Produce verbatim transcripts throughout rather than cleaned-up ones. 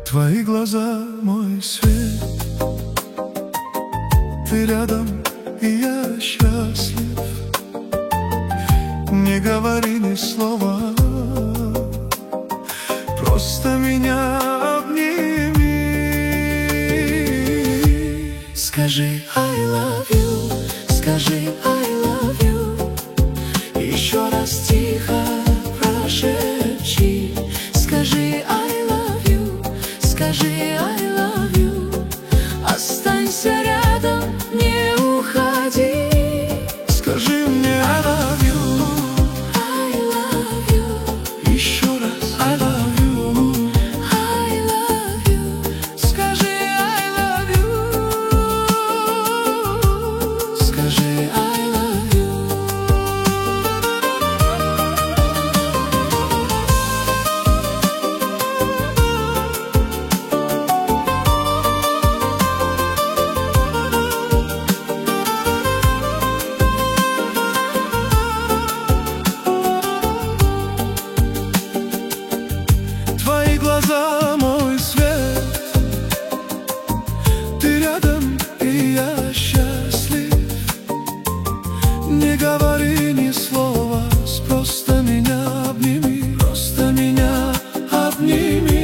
Твои глаза — мой свет. Ты рядом, и я счастлив. Не говори ни слова, просто меня обними. Скажи I love you, скажи I love you. Еще раз тихо прошепчи. Скажи I love you, скажи I love you. Останься рядом, не уходи. Скажи мне I love you, I love you. еще раз I love you, I love you. скажи I love you, Скажи I love you. Твои глаза — мой свет. Ты рядом, и я счастлив. Не говори ни слова, просто меня обними, просто меня обними.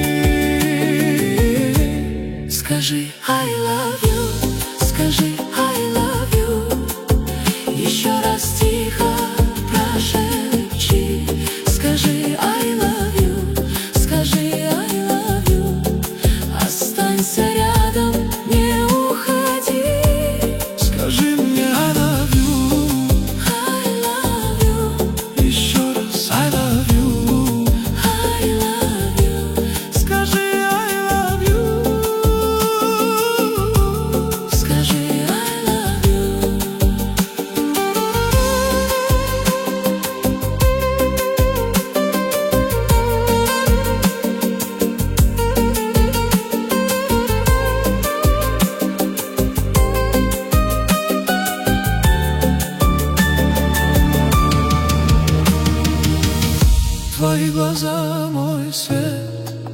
Скажи I love you, скажи I love you. Еще раз тихо прошепчи. Скажи I love you, скажи I love you. Останься рядом, не уходи. Скажи мне I love you, I love you, еще раз I love you, I love you. скажи I love you, Скажи I love you. Твои глаза — мой свет.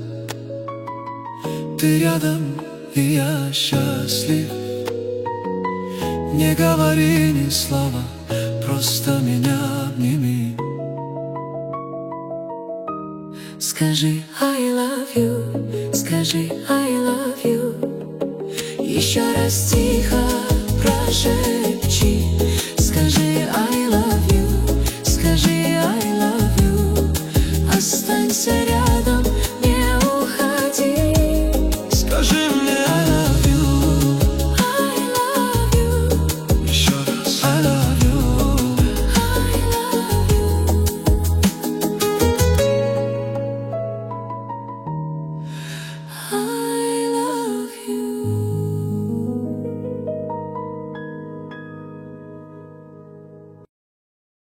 Ты рядом, и я счастлив. Не говори ни слова, просто меня обними. Скажи I love you, скажи I love you. Еще раз тихо прошепчи.